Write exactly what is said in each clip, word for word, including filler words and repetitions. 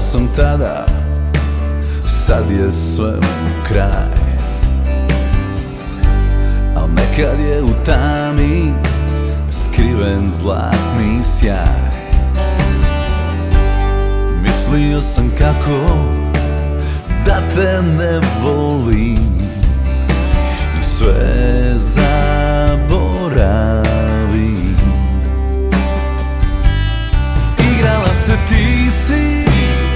sam tada, sad je sve u kraj. Al nekad je u tami skriven zlatni sjaj. Mislio sam kako da te ne volim i sve zaboravim. Igrala se ti si,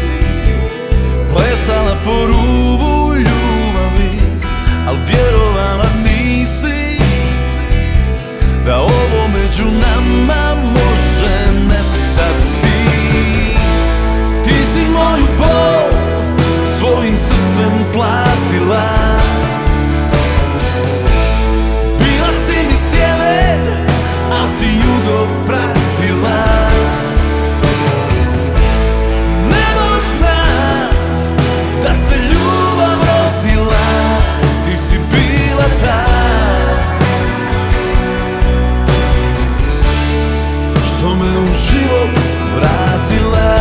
plesala po rubu ljubavi, al vjerovala nisi da ovo među nama može nestati. Ti si moju bol svojim srcem platila, bila si mi sjever, a si jugo pratila. Nebo zna da se ljubav rodila, ti si bila ta što me u život vratila.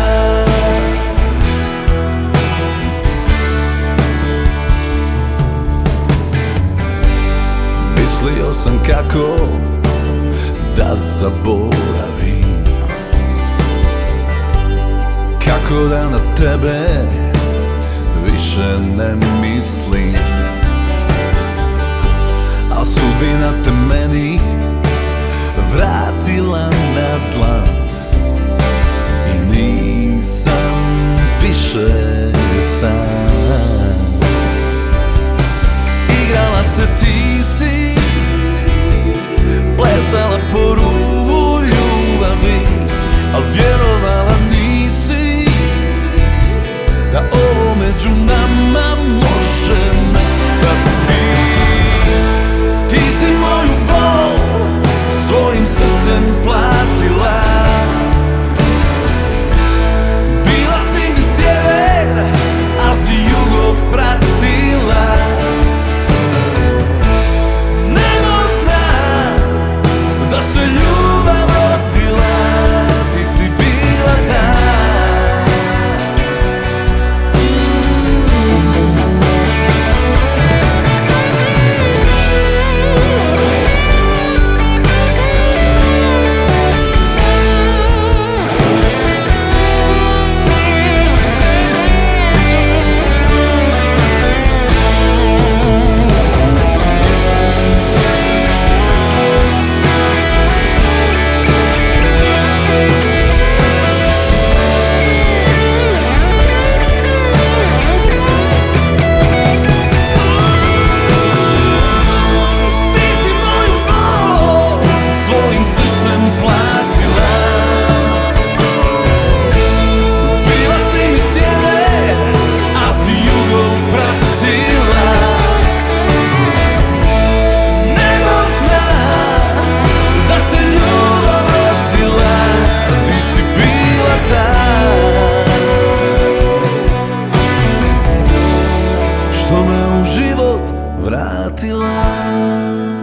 Mislio sam kako da zaboravim, kako da na tebe više ne mislim, a sudbina te meni vratila na dlan i nisam više sam. Igrala se ti si, plesala po rubu ljubavi, al vjerovala nisi da ovo među nama može nestati. Ti si moju bol svojim srcem platila, bila si mi sjever, a si jugo pratila. Nebo zna da se ljubav rodila, ti si bila ta. Što me u život vratila.